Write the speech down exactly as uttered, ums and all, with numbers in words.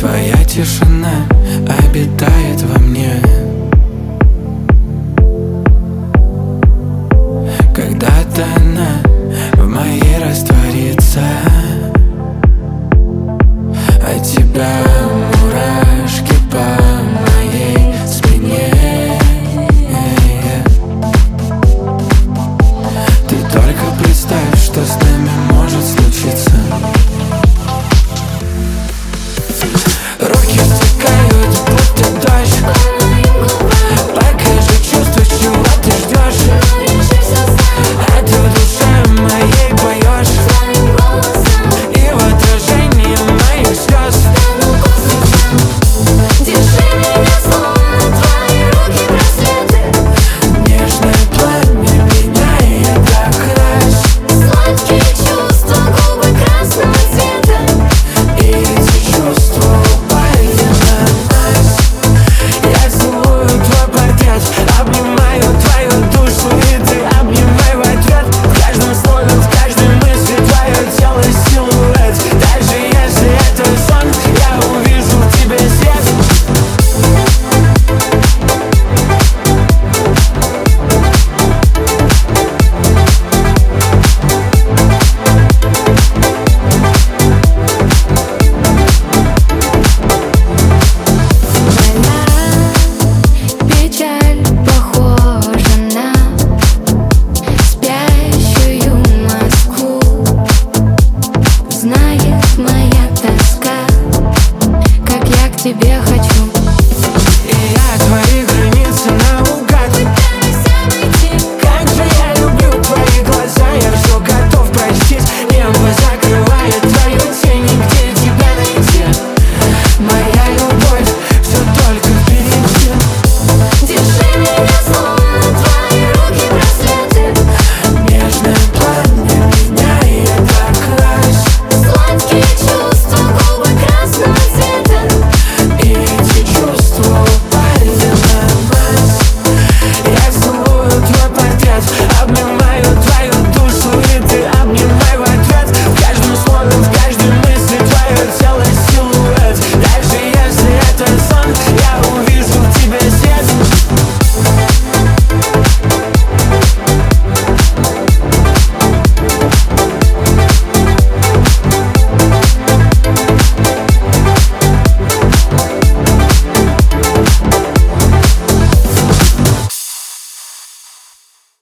Твоя тишина обитает во мне. Когда-то она в моей растворится, от тебя мурашки по моей спине. Ты только представь, что с нами может случиться. Руки стекают, будто дождь. Покажи чувства, чего ты ждешь. А ты в душе моей поешь, и в отражении моих слез. Держи меня, словно твои руки браслеты. Нежное пламя меняет окрас. Сладкие чувства, губы красного цвета. И эти чувства упали на нас. Я целую твой портрет, обнимаю твою душу, и ты обнимай в ответ. В каждом слове, в каждой мысли твое тело силуэт. Даже если это сон, я увижу в тебе свет. Печаль похожа на спящую Москву. Знает моя тоска, как я к тебе хочу.